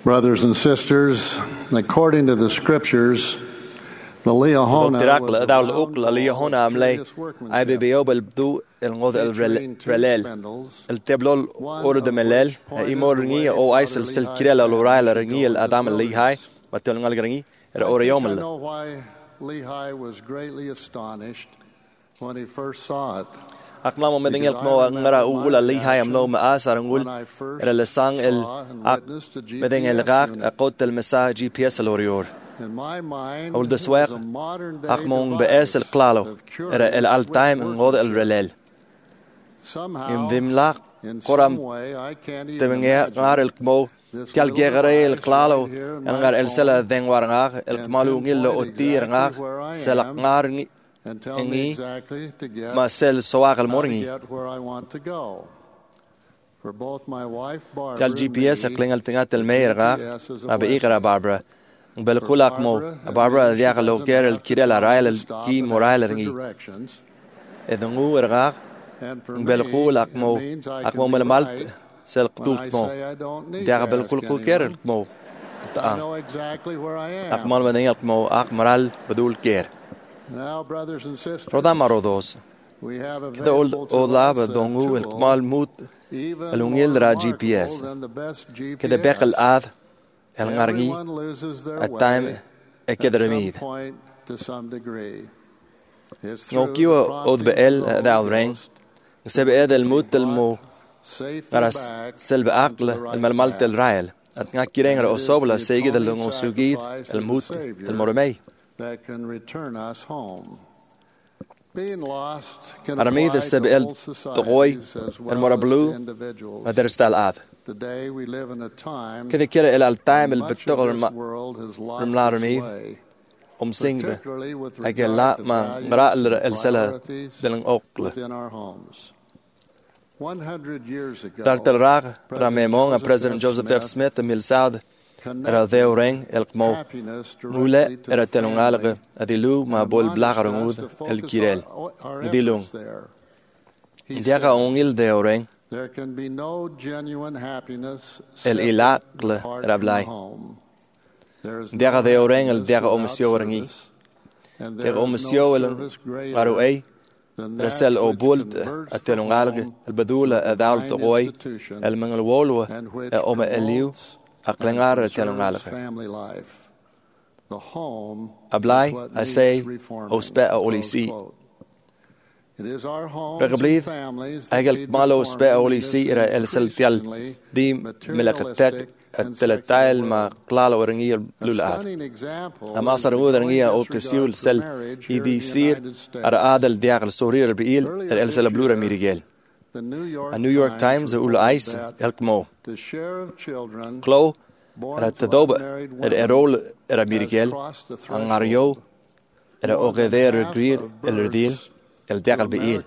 Brothers and sisters, according to the scriptures, the Liahona know why Lehi was greatly astonished when he first saw it. Akmamo medengel mo ngara ula lihay amlo maasar ngul relasang el ak medengel gak akot el mesa GPS alorior أول دسواق أقمون بأس القلالو el altaim ngod el relel ذم لاق قرام تبنيا نار الكمو تال جغري القلالو نار السلا ذنوار نار الكمالو نيل أوتير نار سلا نار إني ما سل سواق المورني تال GPS كلينغ تنgat المير غا ما بيقرا باربرا بالخلاق مو باربرا دياغ لو كير الكيرلا رايل كي مورايل رني إذا نو رغا بالخلاق مو أكمو ملمالت سل قطوط مو دياغ بالخلق كير مو أكمل مدينة مو أكمرال بدول كير رودا مارودوس كده أولا بدونغو الكمال موت الونيل را GPS كده بيق الآذ الغرغي التايم اكدرميد نوكيو أود بأل داو رين سبب هذا الموت المو غرس سلب عقل الململت الرايل أتنا كيرين رأسوبلا سيجد اللونغو سوجيد الموت المرمي أرميد السبب تقوي المربلو مدرسة الآذ كذا كيرا إلى التايم البتغل رملارمي سينجبه أجل لا ما نرى السلة دلن أوقل دارت الراغ راميمون President Joseph F. Smith ميل سعد era ذيو رين القمو نولا era تلونغالغ أديلو ما بول بلاغرمود الكيرل ديلون دياغا أونيل ذيو رين الإلاقل رابلاي دياغا ذيو رين الدياغا أمسيو رنغي دياغا أمسيو غارو أي رسل أو بولد التلونغالغ البدولة أدال تقوي المنغل وولو أوم أليو أقلنغار التلونغالغ أبلاي أسي أو سباء أوليسي رغبليث أجل مالو سباء أوليسي إرى السلتيال دي ملكتك التلتايل ما قلالو رنغي لولاد أما صاروا رنغي أو كسيول سل إذي سير أرى آدل دياغل سورير بإيل السل بلورا ميريجيل نيويورك تايمز أول آيس الكمو كلو رتدوب الرول رميريجيل أنغاريو رأوغذير رجرير الرديل الدياغل بإيل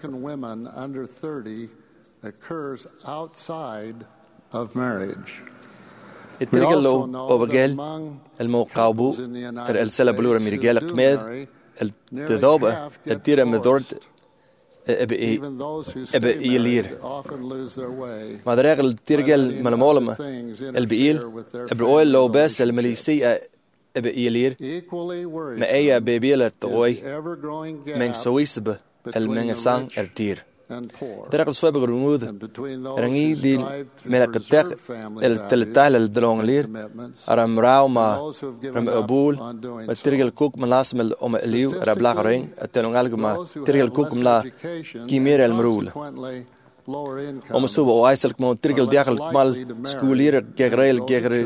الترجل أوبجيل الموقعبو السلا بلورا ميريجيل قميد التدوب التيرا مذورد أبي يلير ما دريغ الترجل من المولم البئيل أبرؤيل لو بس المليسي أبي يلير ما أي بيبيل التقوي من سويسب المنسان التير درق الصواب غرمود رنجي دي ملك التق التلتال الدلون لير أرم راو ما رم أبول وترجل كوك من لاسم الأم إليو ربلاغ رين التلونغالق ما ترجل كوك ملا كيمير المرول ومسوبة وعيسلك ما ترجل دياخل مال سكولير جغريل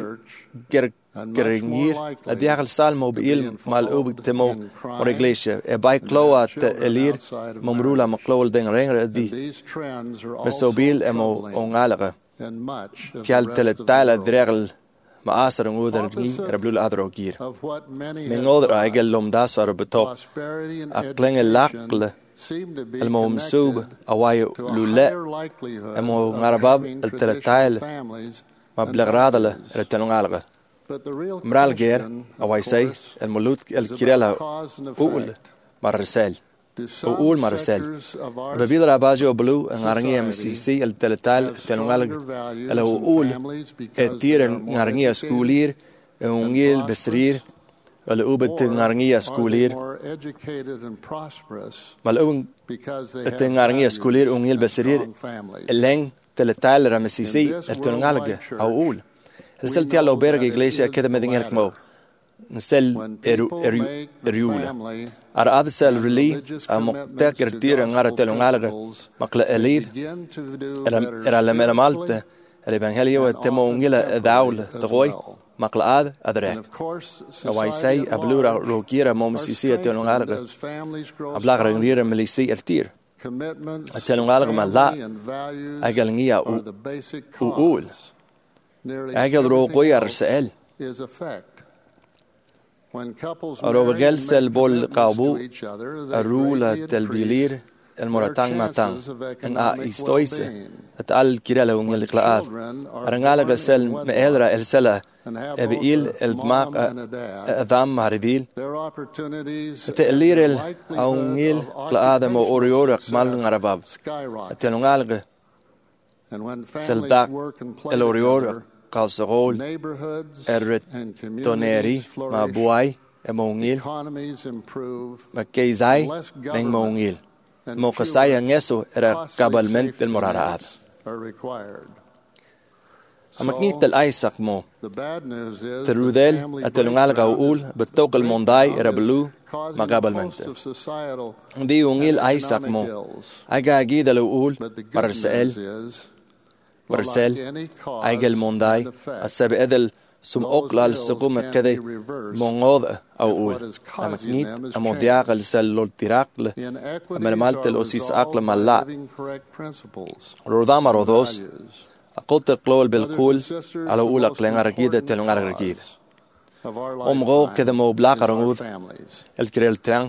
جرينير دياخل سالمو بإيل مال أوبك تمو وريغليشة باي كلوة تألير ممرولا مقلول دين رين دي مسوبيل أمو أونغالغة تيال تلتايل دريغل مآسر نغودر جي ربلول أدرو جير من غودر أجل لوم داسر بطوق أقلن اللاقل المومسوب أوايو لولا أمو غرباب التلتايل مبلغ رادلة رتنونغالغة مرال غير أواي سي المولود الكيريلا أول مرسال o ul marcel bevidra abajo blu ngarangi MCC el teletal telungal el o ul etir ngarangi schoolir ungil besrir el ubet ngarangi schoolir mal et ngarangi schoolir ungil besrir leng teletal MCC el telungal au ul el seltial oberge iglesia keda medingerk mo sel eriula ar adsel reli amoktek ertir ngar telungalga makla elid era la malte el evangelio temo ungila daul toy makla adre awai say ablura rokira momsisi telungalga ablagra ngira melisi ertir telungalga malla agalngia ul agal rokoy arsel Arovagel sel bol qabu arula telbilir المرتان ماتان ان ايستويس اتال كيرلا ونغل قلاات رنغالا غسل ميلرا السلا ابيل الدماغ ادام مارديل تألير اونغيل قلاده مو اوريور مال غرباب تنغالغ سلداق الاوريور قاصغول الرتونيري ما بواي امونغيل ما كيزاي من مونغيل موقسايا نيسو era cabalmente el moraraad. Amaknit el Isaac mo. Terudel atelungal gaul betok el mondai era blu magabalmente. Di ungil Isaac mo. Aga agid el ul Marcel aga el mondai asab edel sum oqlal suqum kede mongod au ul amaknit amodiaq el sel tiraqle amalmalt el osis aqle malla rodama rodos aqut qlol bilqul ala ul aqlen arqide telun arqide omgo kede mo blaqarud el kreltan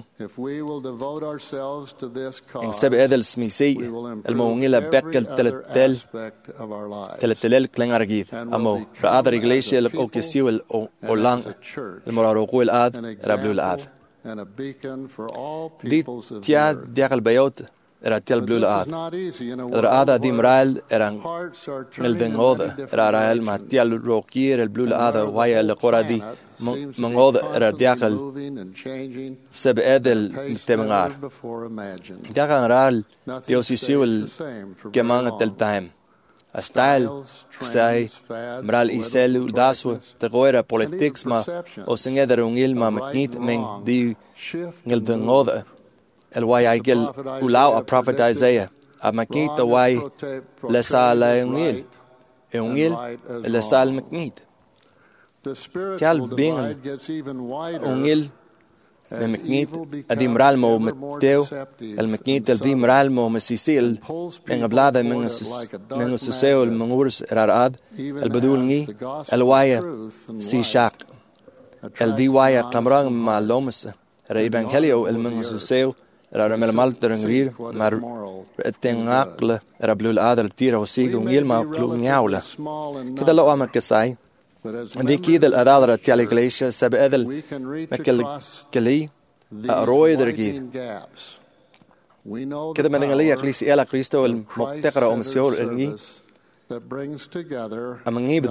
in sab edel smisi el mongila bekel teletel klen arqide amo raadar iglesia el okesiu el olang el moraro qul ad rablu el ad dit tia diaqal bayot era tel blue ad era ada dimral eran el vengod era rael matial rokir el blue ad waya el qoradi mangod era diaqal sab edel temangar diaqal ral diosisiu el kemang tel time Astal, say, Mral Isel, Daswa, the Goera politics ma, o singeder ungil ma maknit meng di ngil vengode. El way I gel ulau a prophet Isaiah, a maknit the way lesal ungil, lesal maknit. Tial bing ungil, the maknit, a dimral mo meteo, el maknit el dimral mo mesisil, en ablada mengususeo el mangurs rarad, el badulngi, el waya si shak, el di waya clamrang ma lomus, el evangelio el mengususeo, el malter ngrir, mar etengakle, el blul adel tira o sig ungil ma klugnaula. Kida lo amakasai, دي كيد الأدادرة تيال إغليشة سبب أدل مكال كلي أروي درجيد كده من إغلية إغليسي إلا كريستو المقتقرة ومسيور إلغي أمنغيبد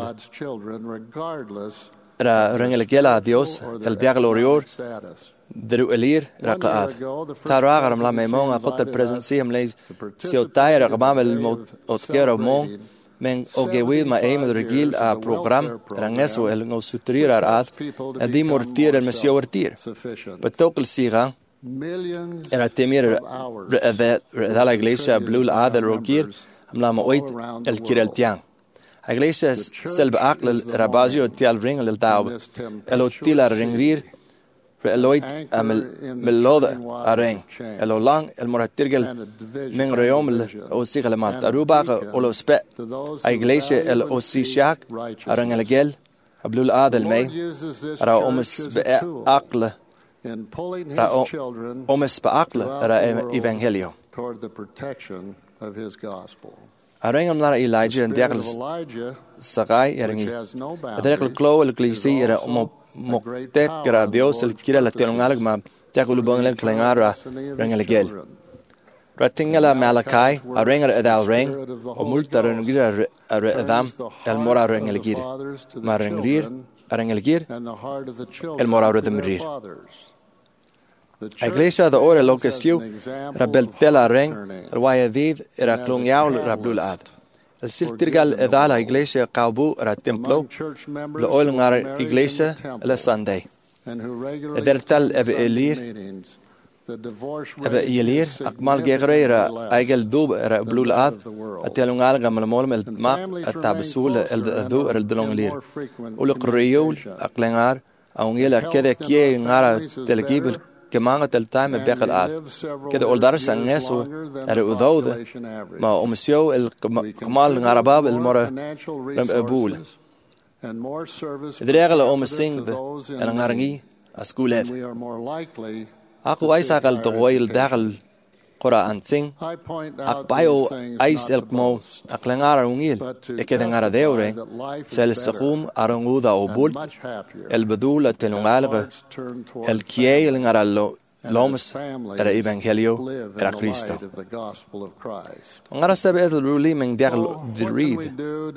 را رنجلجيلا ديوس الدياغل أوريور درو إلير رقلات تاراغر ملا ميمون أقوت البرزنسي مليز سيو تاير أقبام الموتكير ومون men ogewid ma aim de regil a program rangeso el no sutrir ad el di mortir el mesio ortir betokl siga era temir da la iglesia blul ad el rogir amla ma oit el kireltian a iglesia selb aql el rabazio tial ring el taub el otila ringrir Eloit amel melod areng elolang el moratirgel men reomel osigel mat aruba olo spe a iglesia el osishak areng el gel ablul adel may ra omes be aqle ra omes be aqle ra evangelio areng am lar Elijah and dergels sagai erengi dergel klo el glisi era moktek gra Dios el kira la telungalag ma ulubanglang klangara rangaligel. Ratingala Malachi, a ringer at al ring, or multa rangira adam, el mora rangaligir, marangrir, a rangaligir, el mora redemrir. Iglesia da ora locustiu, rabeltela ring, rwaya vid, era klungyaul rablulad. El siltirgal edala iglesia kaubu ra templo, la oilngar iglesia la Sunday. Edertal ebe elir, ebe elir, akmal gegreira, eigel dub ra blulad, atelungal gamalmol el map, atabesul el du el delonglir. Ulukriul, aklengar, aungela kede kie ngara telekibel, كمان التايم بيقل عاد كده أولدار سنجسو الأذود ما أمسيو الكمال العرباب المرة لم أبول إذا رجل أمسين العرقي أسكولات أقوى أيسا قال تغويل داخل قرى أنسين أقبايو أيس الكمو أقلنغار ونيل إكده نغار ديوري سالسقوم أرنغودا أوبول البدول التلونغالغ الكيي لنغار لومس إرى إيبانكاليو إرى كريستو نغار سابقات الرولي من داخل دريد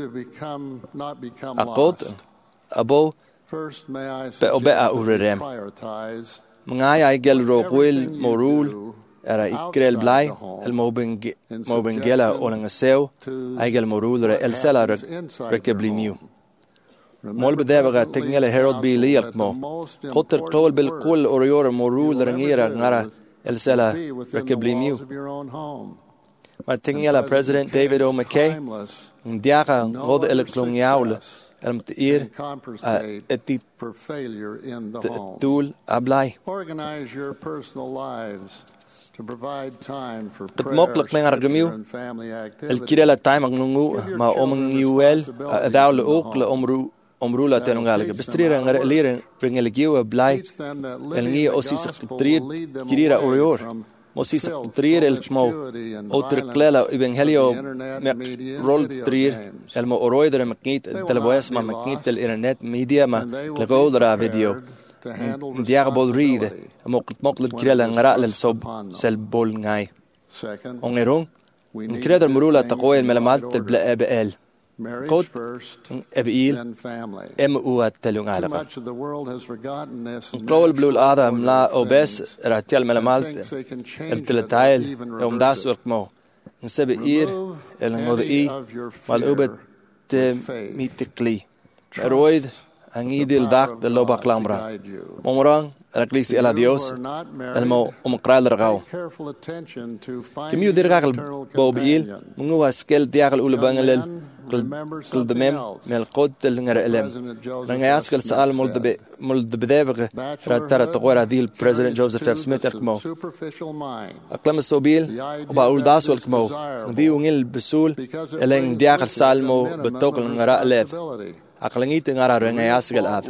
أقود أبو بأباء أوريرام مغايا إيجال روغويل مورول era ikrel blai el mobengela olangaseu aigel morul el sela rekeblimiu mol bedevga tekngele herod bi liakmo khotter klol bil kul orior morul rangira ngara el sela rekeblimiu maar tekngela president David O. McKay ndiaga god el klongyaul el mtir etit tool ablai organize your personal lives قد مقلق لنا رجميو الكيرة لا تايم أغنو ما أمن يوال داول أوق لأمرو لا تنغالك بسترير غير لير رجلجيو بلاي النية أوسيس ترير كيرة أوريور موسيس ترير المو أوتركلا ابن هليو رول ترير المو أورويدر مكنيت تلبويس ما مكنيت الإنترنت ميديا ما لقول فيديو ديار بولريد مقلد كريلا نغراء للصوب سلبول نغاي ونغيرون نكريد المرولة تقوي الملمات تبلأ بقال قد أبئيل أمؤوا التلون عالقا نقلول بلو الآذى ملا أوبس راتيال الملمات التلتايل يوم داس ورقمو نسبئير المضئي والأوبة ميتقلي رويد Angidil dak de loba klamra. Momorang raklis ela Dios elmo umqral ragaw. Kemiu dirgal bobil mungu askel diagal ulbangalel kul demem mel qod tel ngar elem. Nanga askel sal muld bedevig ratara tqora dil President Joseph F. Smith elmo. Aklam sobil ba uldas welmo. Di ungil besul eleng diagal salmo betokal ngara elef. أقلنيت نعرى رنايا سجل آد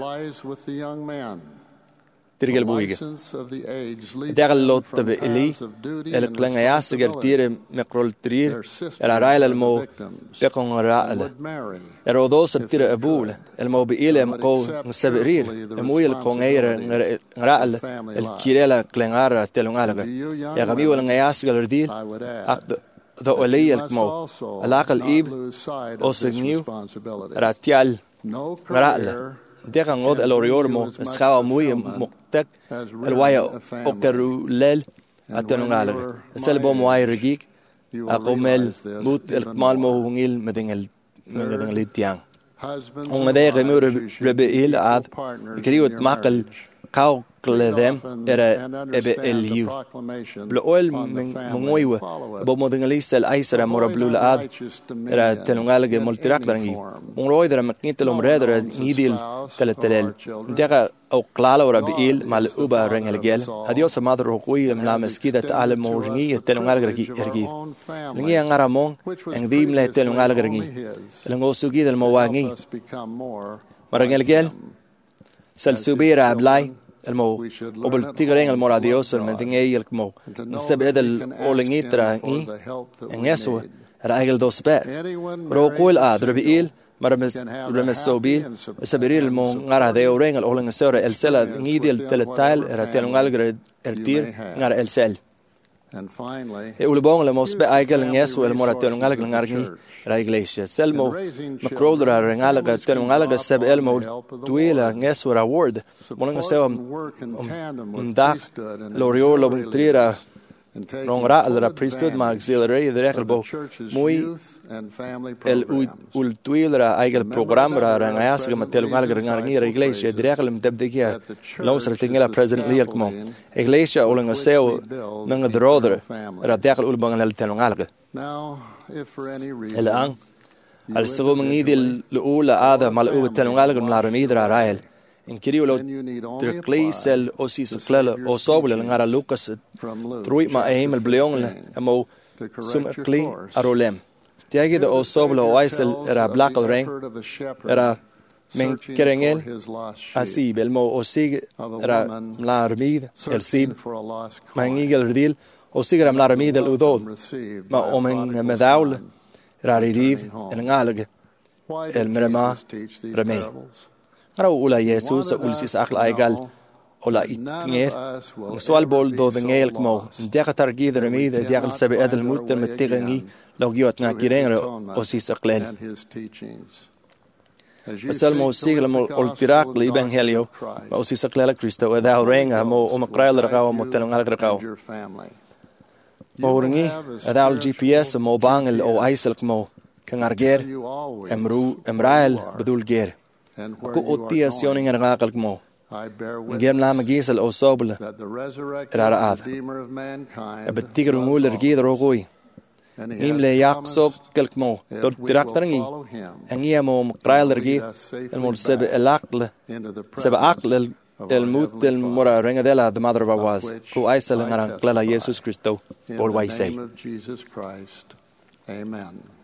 ترجل بويجة داخل لوت تبئلي القلنايا سجل تير مقرول ترير العرايل المو بيقون رائل الرودوس تير أبول المو بإيل مقو نسبرير المويل قونغير رائل الكيريلا قلنغار تلونغالغ يغمي والنايا سجل رديل أقد ذو أولي المو العقل إيب أوسجنيو راتيال رأله ديك عود الأوريورمو مسخاو موي مقتك الوايا أوكرولل أتنونغالغ السلبو مواي رجيك أقومل موت الكمال موهونيل مدنغل تيان ومدى غمور ربئيل عاد كريوت ماقل قاو كلذم إرى إليو بلوال منويوة بمدنغليس الأيسر مربلو لعاد إرى تنغالغ ملتراك درنجي ونروي در مكنيت الأمرادر نيديل تلتلال ديغا أو قلالة ربئيل مع الأوبا رنجلجال هديوس مادر رقوي ملا مسكيدة تعالى مورنجي تنغالغ رجيف لنجي أنغرامون أنغديم له تنغالغ رجي لنغوسوكي المواغي مرنجلجال سلسوبير عبلاي المو وبالتيغرين الموراديوس المدينية المو نسب هذا الأولينيترا إن يسوع رأيل دوسبات روقول ربئيل Remesobil, Sabiril mo ngara de orengal olang sera el sela ngidil teletal ratelungal ertir ngara el sel. Ulebong le mos be aigel ngesu el moratelungal ngargi ra iglesia. Selmo macrodra rengal telungal seb elmo duela ngesu ra word. Molang sel dak loriolo trira Rongra al priesthood ma auxiliary de regelbo muy el ultuilra aigel programra rangas que matelungal ngargi ra iglesia direklem debdegia losra tingela president liel como iglesia olang sel nang droder ra dekal ulbang el telungal الآن السغو من إيدي الأولى هذا مع الأولى تنوغالق من العرميدرا رايل إن كريو لو ترقلي سل أوسي سقلال أصاب لنغارا لوكاس تروي ما أهم البليون أمو سم أقلي أرولم تياجي دا أصاب لو وايسل إرا بلاق الرين إرا من كرنجل أسيب المو أوسيق إرا ملارميد السيب ما نيجي الرديل وسيجرا من الرميد الأذود ما أمن مذاول راريريد النعالج المرما رمي رأوا أولا يسوع أولسيس أخل أيقال أولا إتنير سؤال بول دو دنيل كمو ديك ترجيد رميد ديك السبع أدل الموت متغني لو جيوت ناكيرين أوسيس أقلال السلمو سيجل مو البراق ليبن هليو أوسيس أقلال كريستو وذا رينغ مو مقرال رقاو متلنغال رقاو Morgen adal GPS mo bangel o aisel mo kangarger emrael bedul ger ko otia sioning ngakal mo ngem la magisel o sobel rara ad abetiger nguler gider rogoi imle yaqsok kelkmo tot direkterngi engia mo mqrailer gi el mo sebe elaql sebe aql الموت المرا رنگدela the mother of our was who aisel ngaran klala Jesus Christo por waisei Amen.